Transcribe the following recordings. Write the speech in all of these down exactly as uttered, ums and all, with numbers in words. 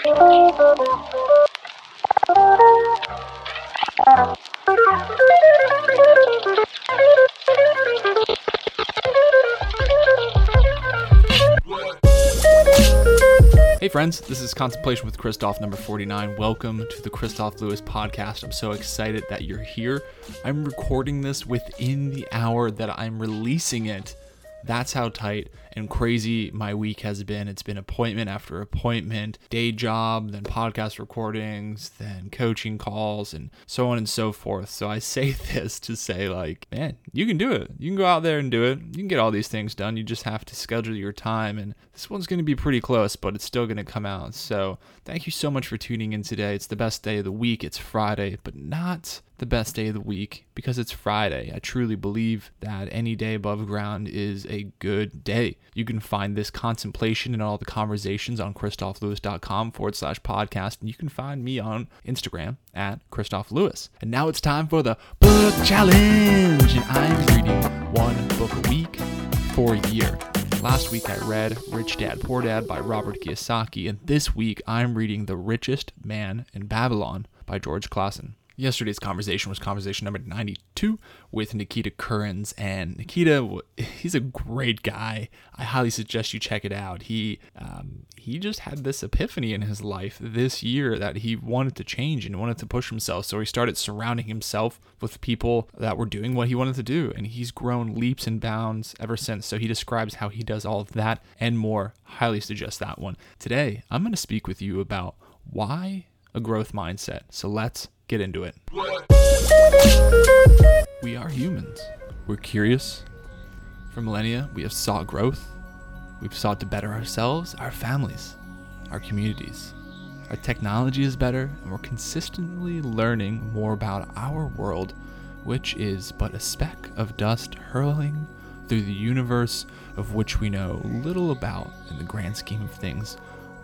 Hey friends, this is Contemplation with Christoph number forty-nine. Welcome to the Christoph Lewis podcast. I'm so excited that you're here. I'm recording this within the hour that I'm releasing it. That's how tight and crazy my week has been. It's been appointment after appointment, day job, then podcast recordings, then coaching calls, and so on and so forth. So I say this to say, like, man, you can do it. You can go out there and do it. You can get all these things done. You just have to schedule your time. And this one's going to be pretty close, but it's still going to come out. So thank you so much for tuning in today. It's the best day of the week. It's Friday, but not the best day of the week because it's Friday. I truly believe that any day above ground is a good day. You can find this contemplation and all the conversations on christophlewis.com forward slash podcast. And you can find me on Instagram at Christoph Lewis. And now it's time for the book challenge. And I'm reading one book a week for a year. Last week I read Rich Dad Poor Dad by Robert Kiyosaki. And this week I'm reading The Richest Man in Babylon by George Clason. Yesterday's conversation was conversation number ninety-two with Nikita Kurins, and Nikita, he's a great guy. I highly suggest you check it out. He um, he just had this epiphany in his life this year that he wanted to change and wanted to push himself, so he started surrounding himself with people that were doing what he wanted to do, and he's grown leaps and bounds ever since. So he describes how he does all of that and more. Highly suggest that one. Today, I'm going to speak with you about why a growth mindset. So let's get into it. We are humans. We're curious. For millennia, we have sought growth. We've sought to better ourselves, our families, our communities. Our technology is better, and we're consistently learning more about our world, which is but a speck of dust hurling through the universe of which we know little about in the grand scheme of things.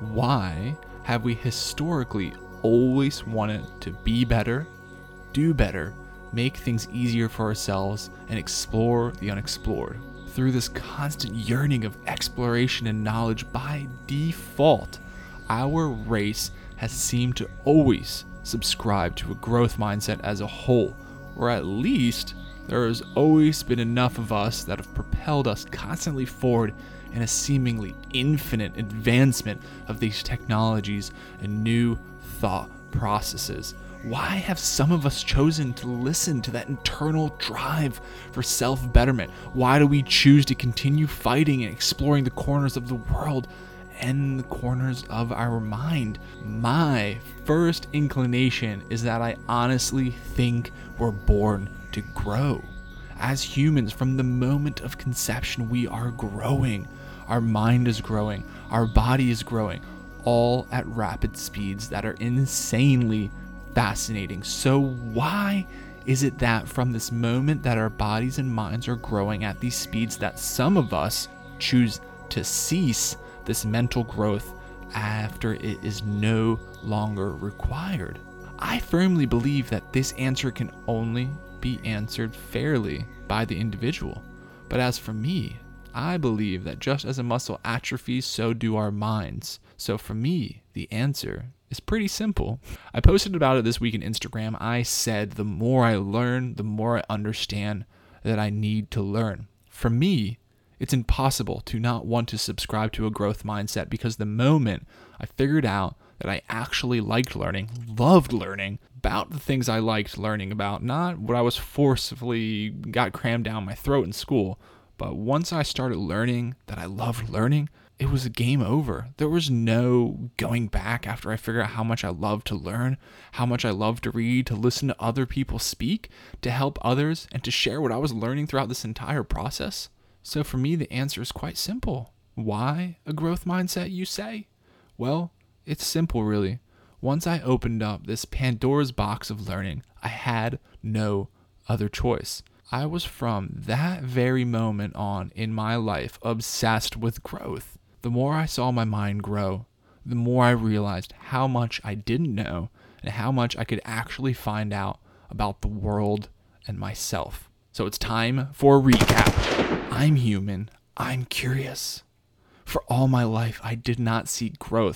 Why have we historically always wanted to be better, do better, make things easier for ourselves, and explore the unexplored? Through this constant yearning of exploration and knowledge, by default, our race has seemed to always subscribe to a growth mindset as a whole, or at least there has always been enough of us that have propelled us constantly forward in a seemingly infinite advancement of these technologies and new thought processes. Why have some of us chosen to listen to that internal drive for self-betterment? Why do we choose to continue fighting and exploring the corners of the world and the corners of our mind? My first inclination is that I honestly think we're born to grow. As humans, from the moment of conception, we are growing. Our mind is growing. Our body is growing. All at rapid speeds that are insanely fascinating. So why is it that from this moment that our bodies and minds are growing at these speeds that some of us choose to cease this mental growth after it is no longer required? I firmly believe that this answer can only be answered fairly by the individual. But as for me, I believe that just as a muscle atrophies, so do our minds. So for me, the answer is pretty simple. I posted about it this week on Instagram. I said the more I learn, the more I understand that I need to learn. For me, it's impossible to not want to subscribe to a growth mindset because the moment I figured out that I actually liked learning, loved learning about the things I liked learning about, not what I was forcefully got crammed down my throat in school, but once I started learning that I loved learning, it was a game over. There was no going back after I figured out how much I love to learn, how much I love to read, to listen to other people speak, to help others, and to share what I was learning throughout this entire process. So for me, the answer is quite simple. Why a growth mindset, you say? Well, it's simple, really. Once I opened up this Pandora's box of learning, I had no other choice. I was from that very moment on in my life obsessed with growth. The more I saw my mind grow, the more I realized how much I didn't know and how much I could actually find out about the world and myself. So it's time for a recap. I'm human. I'm curious. For all my life, I did not seek growth,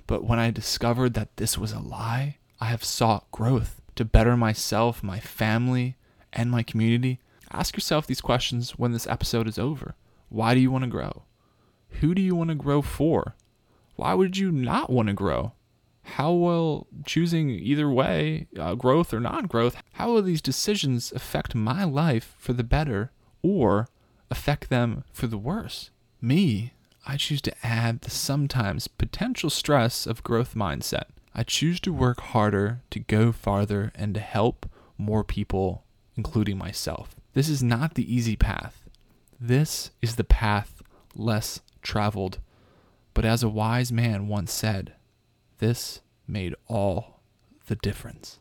But when I discovered that this was a lie, I have sought growth to better myself, my family, and my community. Ask yourself these questions when this episode is over. Why do you want to grow? Who do you want to grow for? Why would you not want to grow? How will choosing either way, uh, growth or non-growth, how will these decisions affect my life for the better or affect them for the worse? Me, I choose to add the sometimes potential stress of growth mindset. I choose to work harder, to go farther, and to help more people, including myself. This is not the easy path. This is the path less traveled. But as a wise man once said, this made all the difference.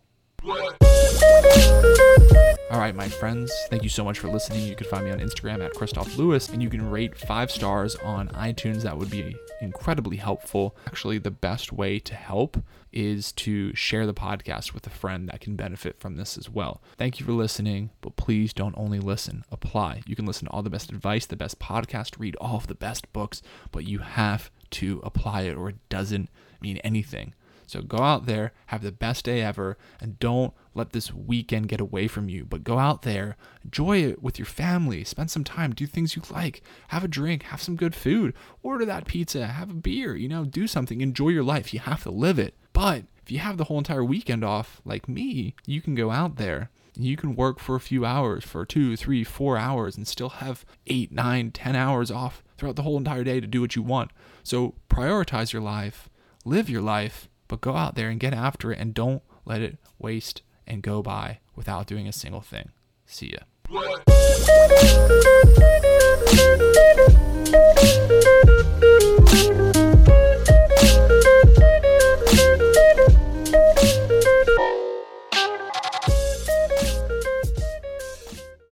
All right, my friends, thank you so much for listening. You can find me on Instagram at Christoph Lewis, and you can rate five stars on iTunes. That would be incredibly helpful. Actually, the best way to help is to share the podcast with a friend that can benefit from this as well. Thank you for listening, but please don't only listen, apply. You can listen to all the best advice, the best podcast, read all of the best books, but you have to apply it or it doesn't mean anything. So go out there, have the best day ever, and don't let this weekend get away from you. But go out there, enjoy it with your family, spend some time, do things you like, have a drink, have some good food, order that pizza, have a beer, you know, do something, enjoy your life. You have to live it. But if you have the whole entire weekend off, like me, you can go out there and you can work for a few hours, for two, three, four hours, and still have eight, nine, ten hours off throughout the whole entire day to do what you want. So prioritize your life, live your life, but go out there and get after it and don't let it waste and go by without doing a single thing. See ya.